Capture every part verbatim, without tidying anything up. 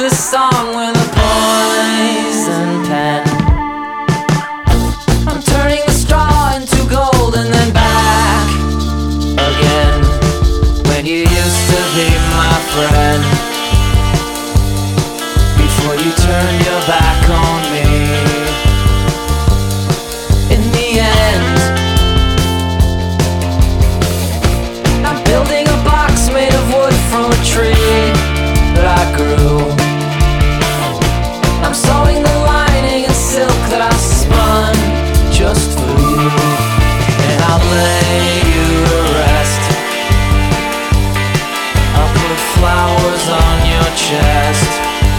this song with a poison pen. I'm turning the straw into gold and then back again. When you used to be my friend, before you turned your back on me. In the end, I'm building a box made of wood from a tree that I grew. I'm sewing the lining in silk that I spun just for you. And I'll lay you to rest. I'll put flowers on your chest,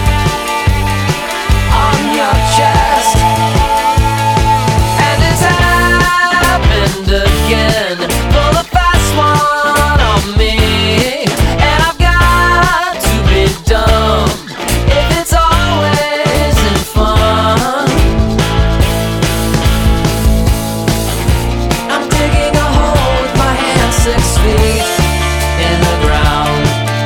on your chest. And it's happened again, for the fast one on me. And I've got to be dumb if it's always in fun. I'm digging a hole with my hands six feet in the ground.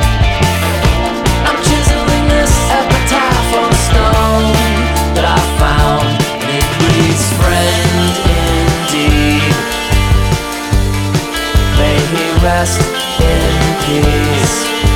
I'm chiseling this epitaph on stone that I found. It reads, friend indeed, may he rest in peace.